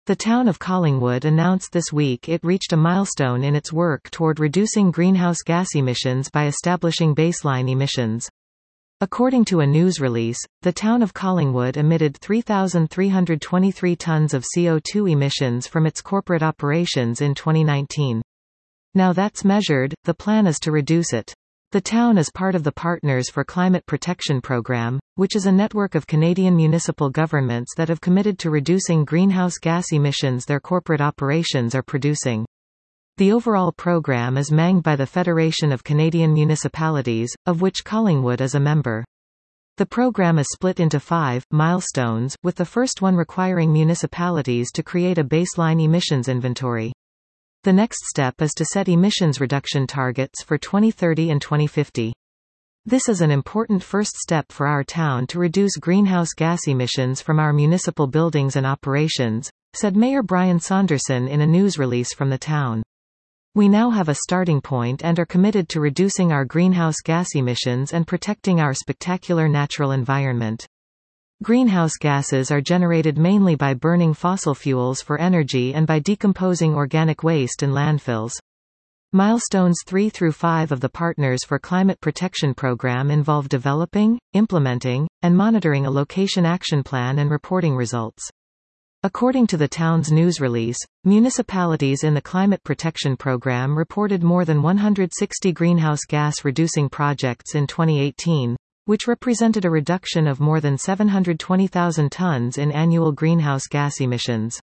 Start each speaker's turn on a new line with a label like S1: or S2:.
S1: The town of Collingwood announced this week it reached a milestone in its work toward reducing greenhouse gas emissions by establishing baseline emissions. According to a news release, the town of Collingwood emitted 3,323 tons of CO2 emissions from its corporate operations in 2019. Now that's measured, the plan is to reduce it. The town is part of the Partners for Climate Protection Program, which is a network of Canadian municipal governments that have committed to reducing greenhouse gas emissions their corporate operations are producing. The overall program is manned by the Federation of Canadian Municipalities, of which Collingwood is a member. The program is split into 5 milestones, with the first one requiring municipalities to create a baseline emissions inventory. The next step is to set emissions reduction targets for 2030 and 2050. This is an important first step for our town to reduce greenhouse gas emissions from our municipal buildings and operations, said Mayor Brian Saunderson in a news release from the town. We now have a starting point and are committed to reducing our greenhouse gas emissions and protecting our spectacular natural environment. Greenhouse gases are generated mainly by burning fossil fuels for energy and by decomposing organic waste in landfills. Milestones 3 through 5 of the Partners for Climate Protection Program involve developing, implementing, and monitoring a location action plan and reporting results. According to the town's news release, municipalities in the Climate Protection Program reported more than 160 greenhouse gas reducing projects in 2018, which represented a reduction of more than 720,000 tons in annual greenhouse gas emissions.